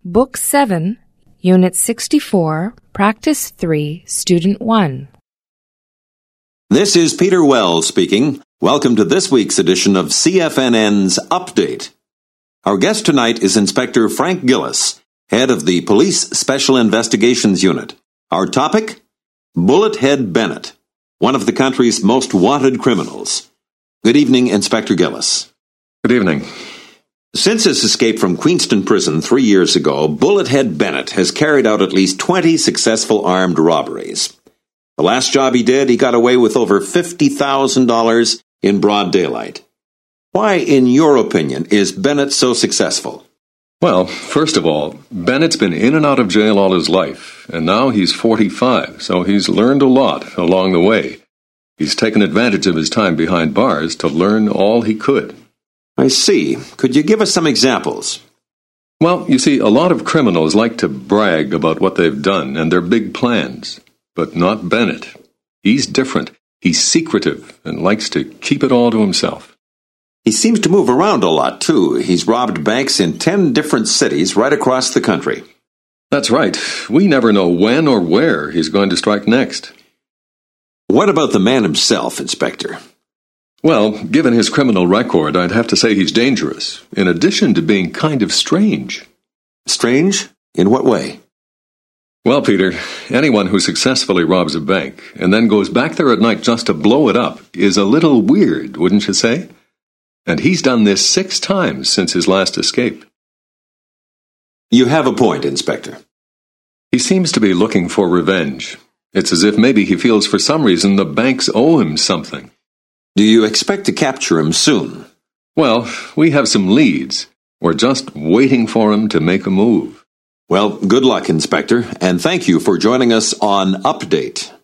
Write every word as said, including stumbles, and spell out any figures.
Book seven, Unit sixty-four, Practice three, Student one. This is Peter Wells speaking. Welcome to this week's edition of C F N N's Update. Our guest tonight is Inspector Frank Gillis, head of the Police Special Investigations Unit. Our topic? Bullethead Bennett, one of the country's most wanted criminals. Good evening, Inspector Gillis. Good evening. Since his escape from Queenston Prison three years ago, Bullethead Bennett has carried out at least twenty successful armed robberies. The last job he did, he got away with over fifty thousand dollars in broad daylight. Why, in your opinion, is Bennett so successful? Well, first of all, Bennett's been in and out of jail all his life, and now he's forty-five, so he's learned a lot along the way. He's taken advantage of his time behind bars to learn all he could. I see. Could you give us some examples? Well, you see, a lot of criminals like to brag about what they've done and their big plans, but not Bennett. He's different. He's secretive and likes to keep it all to himself. He seems to move around a lot, too. He's robbed banks in ten different cities right across the country. That's right. We never know when or where he's going to strike next. What about the man himself, Inspector? Well, given his criminal record, I'd have to say he's dangerous, in addition to being kind of strange. Strange? In what way? Well, Peter, anyone who successfully robs a bank and then goes back there at night just to blow it up is a little weird, wouldn't you say? And he's done this six times since his last escape. You have a point, Inspector. He seems to be looking for revenge. It's as if maybe he feels for some reason the banks owe him something. Do you expect to capture him soon? Well, we have some leads. We're just waiting for him to make a move. Well, good luck, Inspector, and thank you for joining us on Update.